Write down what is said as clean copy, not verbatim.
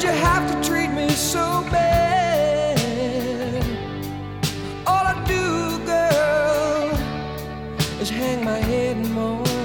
you have to treat me so bad? All I do, girl, is hang my head and moan.